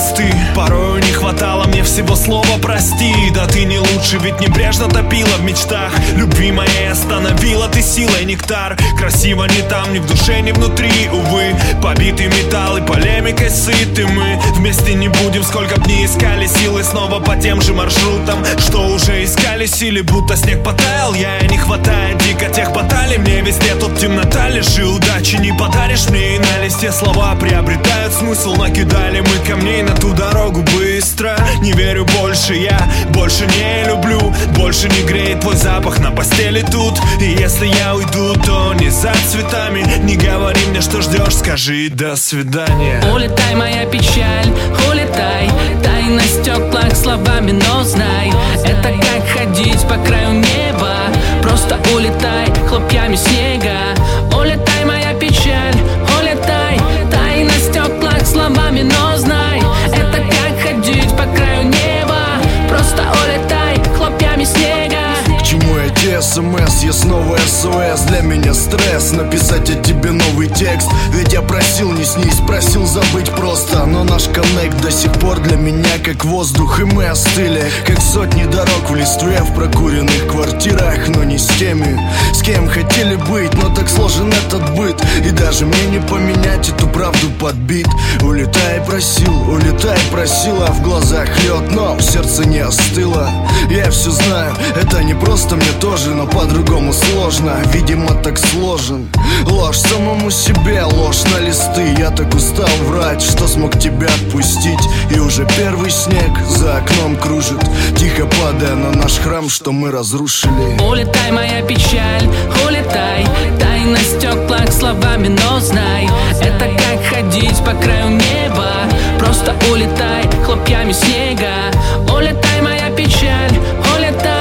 просты. Порою не хватало мне всего слова прости. Да ты не лучше, ведь небрежно топила в мечтах. Любви моей остановила ты силой нектар. Красиво ни там, ни в душе, ни внутри, увы. Побитый металл и полемикой сыты мы. Вместе не будем, сколько б ни искали силы. Снова по тем же маршрутам, что уже искали силы. Будто снег потаял, я и не хватает дико тех баталий. Мне везде тут темнота, лишь удачи не подаришь мне. И на листе слова приобретают смысл. Накидали мы камней на ту дорогу быстро. Не верю больше, я больше не люблю. Больше не греет твой запах на постели тут. И если я уйду, то не за цветами. Не говори мне, что ждешь, скажи до свидания. Улетай, моя печаль, улетай. Тай на стеклах словами, но знай, это как ходить по краю неба. Просто улетай хлопьями снега. Улетай, моя печаль, улетай. Тай на стеклах словами, но знай, это как ходить по краю неба. Просто улетай хлопьями снега. К чему эти СМС? Я снова СОС. Для меня стресс написать о тебе новый текст. Ведь я просил не снись, просил забыть просто. Но наш коннект до сих пор для меня как воздух. И мы остыли, как сотни дорог в листве, в прокуренных квартирах. Но не с теми, с кем хотели быть. Но так сложен этот быт. И даже мне не поменять эту правду под бит. Улетай, просила, в глазах лед, но в сердце не остыло. Я все знаю, это не просто мне тоже, но по-другому сложно, видимо так сложен. Ложь самому себе, ложь на листы. Я так устал врать, что смог тебя отпустить. И уже первый снег за окном кружит, тихо падая на наш храм, что мы разрушили. Улетай, моя печаль, улетай. Тай на стеклах словами, но знай, это как ходить по краю неба. Просто улетай хлопьями снега. Улетай, моя печаль, улетай.